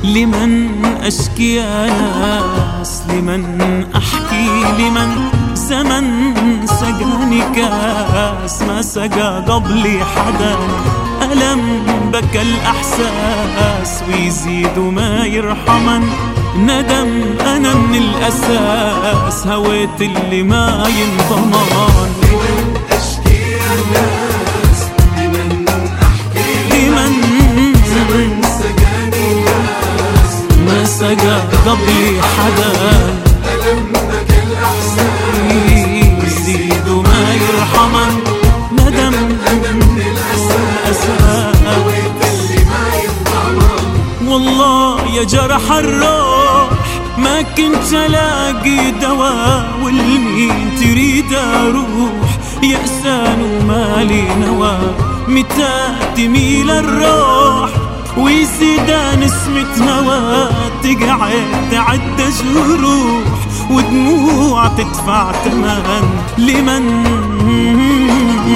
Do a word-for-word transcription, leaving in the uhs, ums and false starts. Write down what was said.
لمن أشكي يا ناس، لمن أحكي، لمن زمن سقاني كاس ما سقى قبلي حدا. ألم بكى الأحساس ويزيد وما يرحمن، ندم أنا من الأساس هويت اللي ما ينضمن. لمن أشكي يا ناس، لمن أحكي، لمن زمن سقاني كاس ما سقى قبلي حدا. ألم بكى الأحساس ويزيد وما يرحمن، ندم أنا من الأساس هويت اللي ما ينضمن. والله يا جرح الروح ما كنت الاقي دواء، والمين تريد اروح يأسان ومالي نوى. متى تميل الروح ويزيد نسمة هوا، تقعد تعد جروح ودموع تدفع تمن. لمن